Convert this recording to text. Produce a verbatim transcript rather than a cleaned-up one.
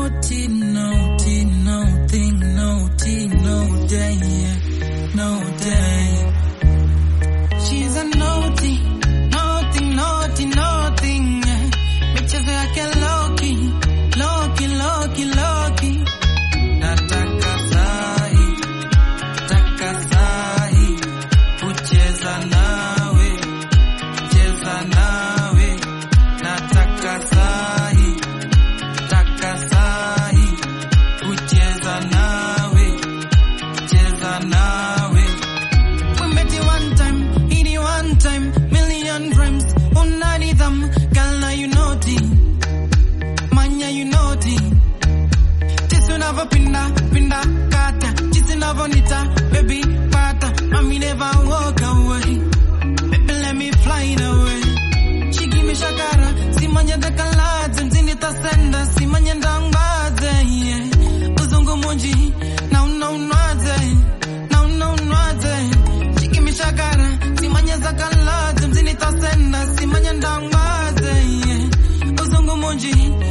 naughty, naughty, naughty, naughty, no day, no day. She's a naughty, naughty, naughty, naughty. Michezo yake loki, loki, loki, loki. Nataka sahi, nataka sahi, kucheza nawe, kucheza nawe. Nataka sahi, nataka sahi, kucheza nawe, kucheza nawe. We met you one time, hit you one time, million times. Unani them, girl now you naughty, manya you naughty. Jisu nava pinda, pinda kata, jisu nava nita, baby pata. Mommy never walk away, baby let me fly away. She give me shakara, si manya da kalate, mzini ta senda, si manya ndangbaze. Uzungu munji, now no nwaze, now no nwaze. She give me shakara, si manya za kalate, mzini ta senda, si manya ndangbaze. Uzungu munji.